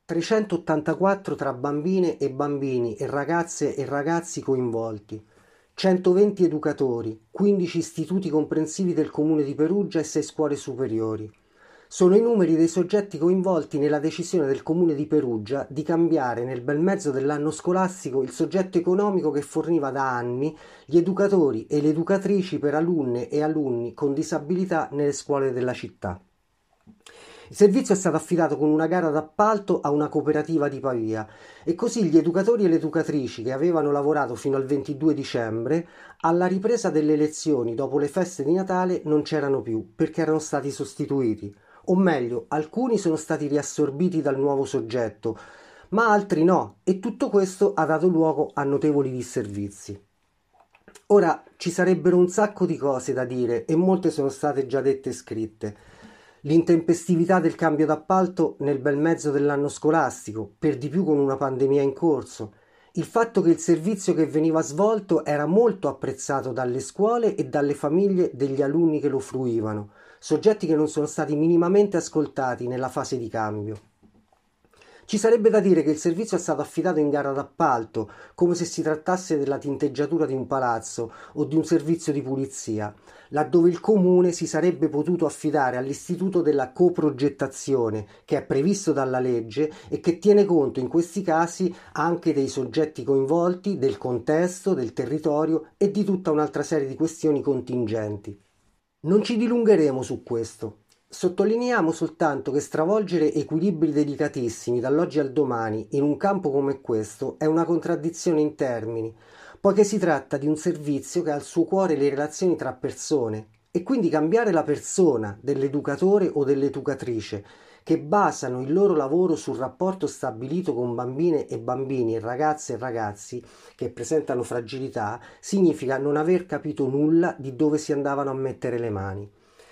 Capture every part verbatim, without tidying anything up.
trecentottantaquattro tra bambine e bambini e ragazze e ragazzi coinvolti, centoventi educatori, quindici istituti comprensivi del comune di Perugia e sei scuole superiori. Sono i numeri dei soggetti coinvolti nella decisione del comune di Perugia di cambiare nel bel mezzo dell'anno scolastico il soggetto economico che forniva da anni gli educatori e le educatrici per alunne e alunni con disabilità nelle scuole della città. Il servizio è stato affidato con una gara d'appalto a una cooperativa di Pavia e così gli educatori e le educatrici che avevano lavorato fino al ventidue dicembre, alla ripresa delle lezioni dopo le feste di Natale non c'erano più perché erano stati sostituiti, o meglio, alcuni sono stati riassorbiti dal nuovo soggetto, ma altri no, e tutto questo ha dato luogo a notevoli disservizi. Ora ci sarebbero un sacco di cose da dire e molte sono state già dette e scritte. L'intempestività del cambio d'appalto nel bel mezzo dell'anno scolastico, per di più con una pandemia in corso, il fatto che il servizio che veniva svolto era molto apprezzato dalle scuole e dalle famiglie degli alunni che lo fruivano, soggetti che non sono stati minimamente ascoltati nella fase di cambio. Ci sarebbe da dire che il servizio è stato affidato in gara d'appalto, come se si trattasse della tinteggiatura di un palazzo o di un servizio di pulizia, laddove il comune si sarebbe potuto affidare all'istituto della coprogettazione, che è previsto dalla legge e che tiene conto in questi casi anche dei soggetti coinvolti, del contesto, del territorio e di tutta un'altra serie di questioni contingenti. Non ci dilungheremo su questo. Sottolineiamo soltanto che stravolgere equilibri delicatissimi dall'oggi al domani in un campo come questo è una contraddizione in termini, poiché si tratta di un servizio che ha al suo cuore le relazioni tra persone e quindi cambiare la persona dell'educatore o dell'educatrice che basano il loro lavoro sul rapporto stabilito con bambine e bambini e ragazze e ragazzi che presentano fragilità significa non aver capito nulla di dove si andavano a mettere le mani.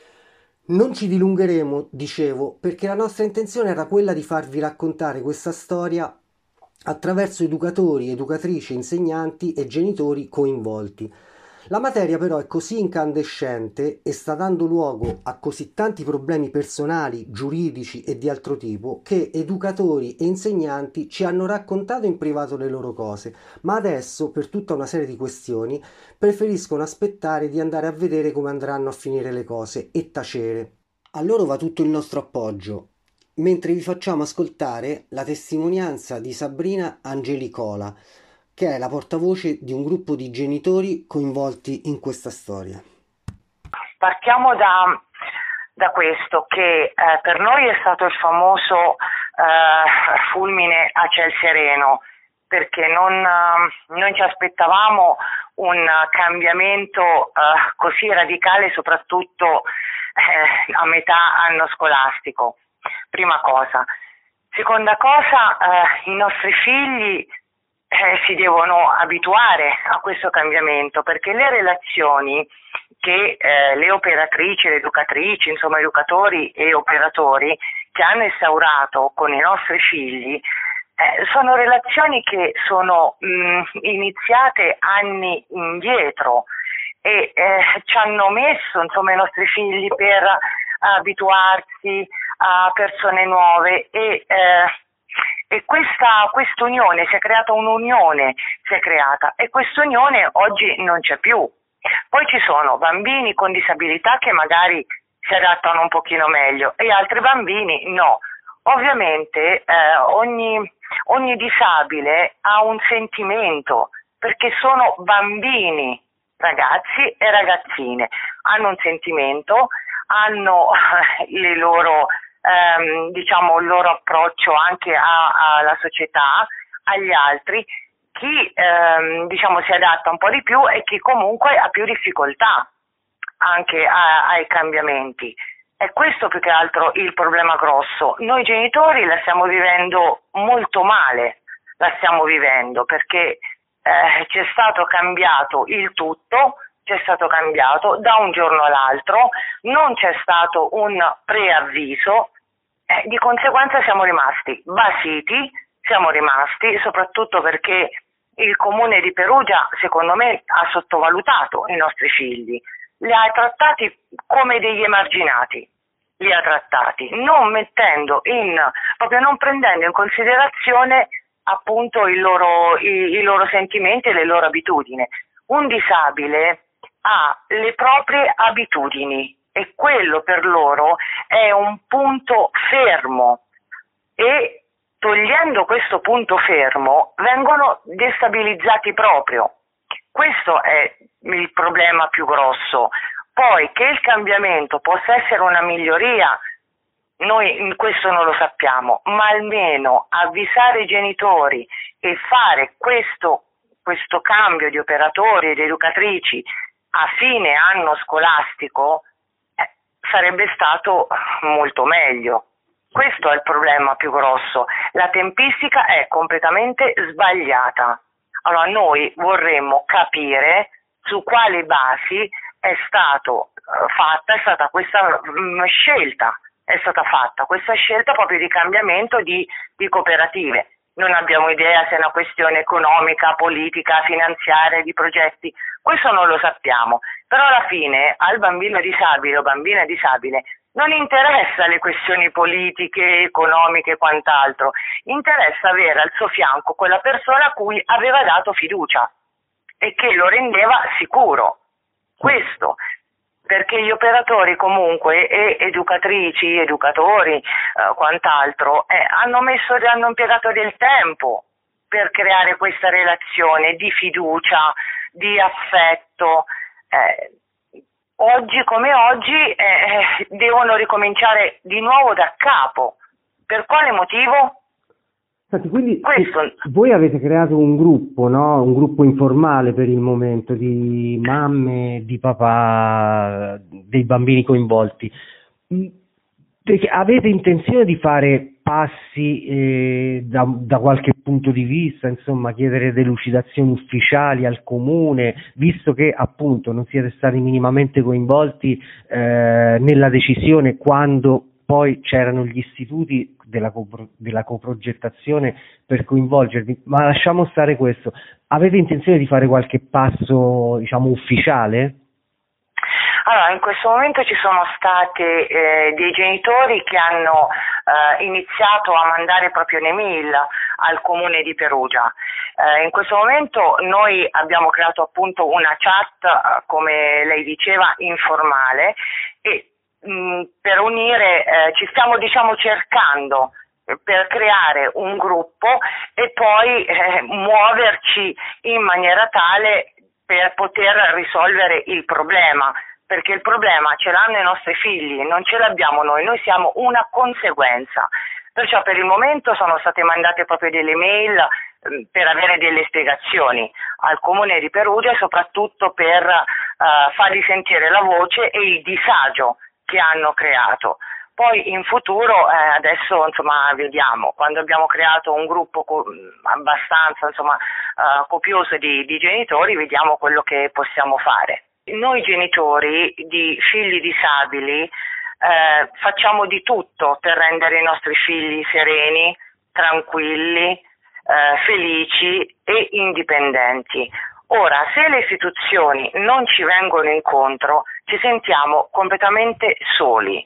Non ci dilungheremo, dicevo, perché la nostra intenzione era quella di farvi raccontare questa storia attraverso educatori, educatrici, insegnanti e genitori coinvolti. La materia però è così incandescente e sta dando luogo a così tanti problemi personali, giuridici e di altro tipo che educatori e insegnanti ci hanno raccontato in privato le loro cose, ma adesso per tutta una serie di questioni preferiscono aspettare di andare a vedere come andranno a finire le cose e tacere. A loro va tutto il nostro appoggio, mentre vi facciamo ascoltare la testimonianza di Sabrina Angelicola, che è la portavoce di un gruppo di genitori coinvolti in questa storia. Partiamo da, da questo, che eh, per noi è stato il famoso eh, fulmine a ciel sereno, perché non, uh, non ci aspettavamo un cambiamento uh, così radicale, soprattutto eh, a metà anno scolastico. Prima cosa. Seconda cosa, uh, i nostri figli eh, si devono abituare a questo cambiamento, perché le relazioni che eh, le operatrici, le educatrici, insomma educatori e operatori che hanno instaurato con i nostri figli Eh, sono relazioni che sono mh, iniziate anni indietro e eh, ci hanno messo, insomma, i nostri figli per abituarsi a persone nuove e, eh, e questa quest'unione, si è creata un'unione, si è creata e quest'unione oggi non c'è più. Poi ci sono bambini con disabilità che magari si adattano un pochino meglio e altri bambini no. Ovviamente eh, ogni, ogni disabile ha un sentimento, perché sono bambini, ragazzi e ragazzine, hanno un sentimento, hanno le loro, ehm, diciamo, il loro approccio anche alla società, agli altri, chi ehm, diciamo si adatta un po' di più e chi comunque ha più difficoltà anche a, ai cambiamenti. È questo più che altro il problema grosso. Noi genitori la stiamo vivendo molto male, la stiamo vivendo perché eh, c'è stato cambiato il tutto, c'è stato cambiato da un giorno all'altro, non c'è stato un preavviso, eh, di conseguenza siamo rimasti basiti, siamo rimasti soprattutto perché il comune di Perugia secondo me ha sottovalutato i nostri figli, li ha trattati come degli emarginati. li ha trattati, non mettendo in, proprio non prendendo in considerazione appunto il loro, i, i loro sentimenti e le loro abitudini. Un disabile ha le proprie abitudini e quello per loro è un punto fermo, e togliendo questo punto fermo vengono destabilizzati proprio. Questo è il problema più grosso. Poi che il cambiamento possa essere una miglioria, noi questo non lo sappiamo, ma almeno avvisare i genitori e fare questo, questo cambio di operatori e di educatrici a fine anno scolastico eh, sarebbe stato molto meglio. Questo è il problema più grosso. La tempistica è completamente sbagliata. Allora noi vorremmo capire su quali basi è stato fatta, è stata questa mh, scelta, è stata fatta questa scelta proprio di cambiamento di, di cooperative. Non abbiamo idea se è una questione economica, politica, finanziaria, di progetti, questo non lo sappiamo, però alla fine al bambino disabile o bambina disabile non interessa le questioni politiche, economiche e quant'altro, interessa avere al suo fianco quella persona a cui aveva dato fiducia e che lo rendeva sicuro. Questo, perché gli operatori comunque e educatrici, educatori, eh, quant'altro, eh, hanno messo, hanno impiegato del tempo per creare questa relazione di fiducia, di affetto. Eh, oggi come oggi eh, devono ricominciare di nuovo da capo. Per quale motivo? Senti, quindi Questo... voi avete creato un gruppo, no? Un gruppo informale per il momento di mamme, di papà, dei bambini coinvolti. Perché avete intenzione di fare passi eh, da, da qualche punto di vista, insomma, chiedere delucidazioni ufficiali al comune, visto che appunto non siete stati minimamente coinvolti eh, nella decisione quando poi c'erano gli istituti della, copro, della coprogettazione per coinvolgervi, ma lasciamo stare questo. Avete intenzione di fare qualche passo, diciamo, ufficiale? Allora, in questo momento ci sono stati eh, dei genitori che hanno eh, iniziato a mandare proprio un'email al comune di Perugia. Eh, in questo momento noi abbiamo creato appunto una chat, eh, come lei diceva, informale, e mh, per unire, eh, ci stiamo diciamo cercando per creare un gruppo e poi eh, muoverci in maniera tale per poter risolvere il problema. Perché il problema ce l'hanno i nostri figli, non ce l'abbiamo noi, noi siamo una conseguenza. Perciò per il momento sono state mandate proprio delle mail eh, per avere delle spiegazioni al comune di Perugia e soprattutto per eh, fargli sentire la voce e il disagio che hanno creato. Poi in futuro, eh, adesso insomma vediamo, quando abbiamo creato un gruppo co- abbastanza insomma eh, copioso di, di genitori, vediamo quello che possiamo fare. Noi genitori di figli disabili eh, facciamo di tutto per rendere i nostri figli sereni, tranquilli, eh, felici e indipendenti. Ora, se le istituzioni non ci vengono incontro, ci sentiamo completamente soli.